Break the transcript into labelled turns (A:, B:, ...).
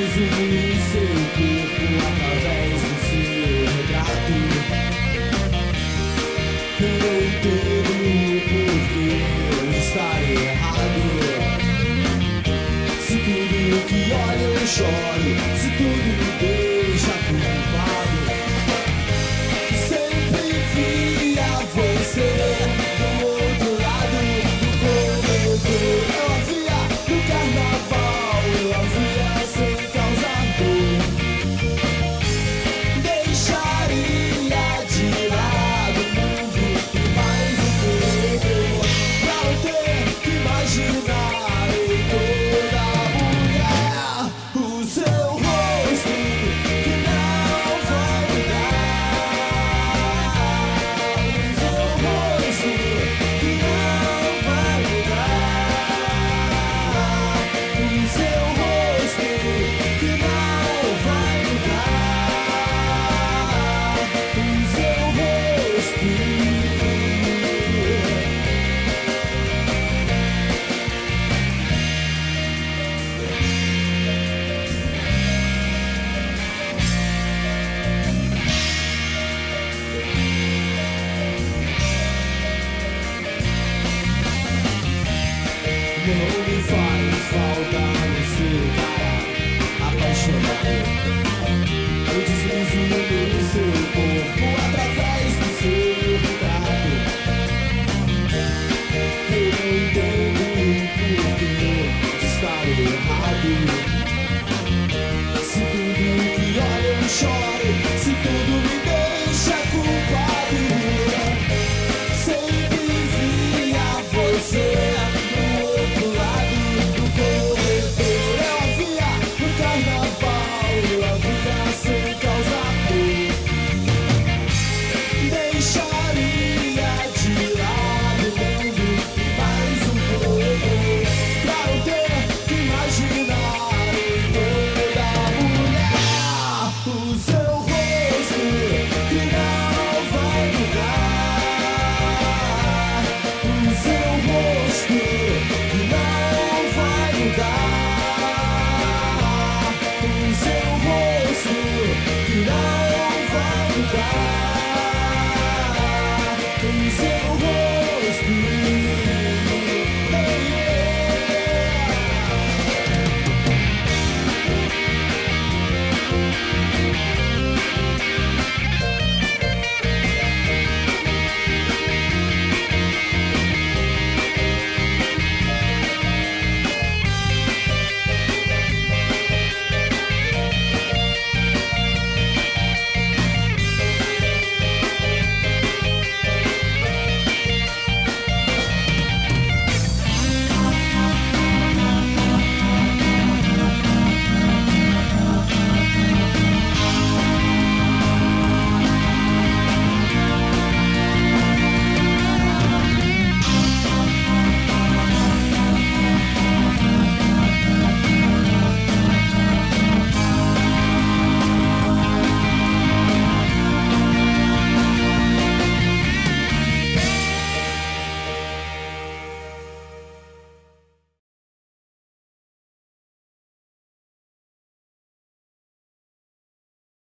A: preso no seu corpo através do seu retrato. Eu entendo porque está errado. Se tudo que olho eu choro, se tudo me deixa culpado. Sempre via você do outro lado do corredor. Eu a via no carnaval, eu a via sem causar dor. Deixaria de lado o mundo e mais um pouco pra não ter que imaginar em toda mulher o seu rosto que não vai mudar. O seu rosto que não vai mudar. O seu rosto que não vai mudar. O seu rosto. Não me faz falta.